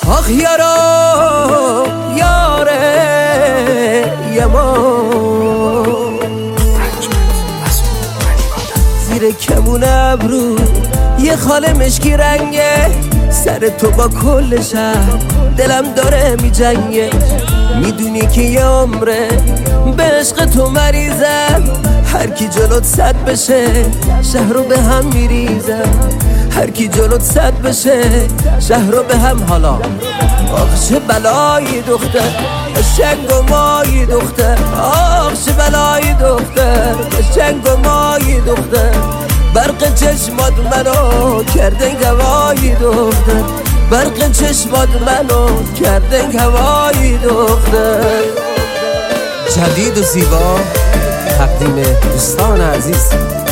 آخ یارو یاره یما زیر کمون ابرو یه خاله مشکی رنگه، سر تو با کل شهر دلم داره می جنگه. میدونی که یه عمره به عشق تو مریضم، هر کی جلوت صد بشه شهر رو به هم میریزم. هر کی جلوت صد بشه شهر رو به هم. حالا آخ چه بلایی دختر، قشنگ و مایی دختر. آخ چه بلایی دختر، قشنگ و مایی دختر. برق چشمات منو کردن هوایی دختر، برق چشمات منو کردن هوایی دختر. جدید و زیبا تقدیم دوستان عزیز.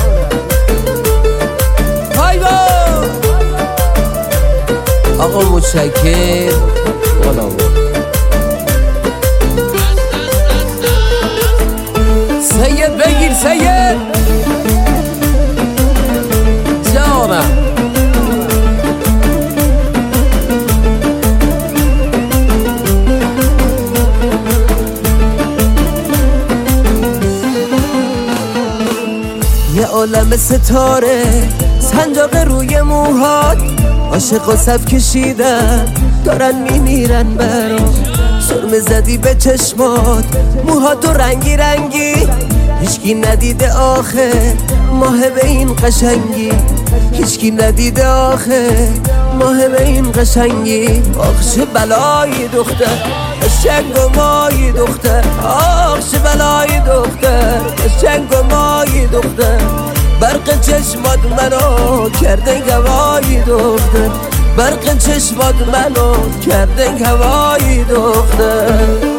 های با آقا متشکر. والا سید بگیر سید جانم. یه عالم ستاره سنجاق روی موهات، عاشق و صف کشیدن دارن میمیرن برام. سرمه زدی به چشمات، موهاتو رنگی رنگی، هیچکی ندیده آخه ماه به این قشنگی. هیچکی ندیده آخه ماه به این قشنگی. آخ چه بلایی دختر، قشنگ و مایی دختر. آخ چه بلایی دختر، قشنگ و مایی دختر. برق چشمات منو کردن هوایی دختر، برق چشمات منو کردن هوایی دختر.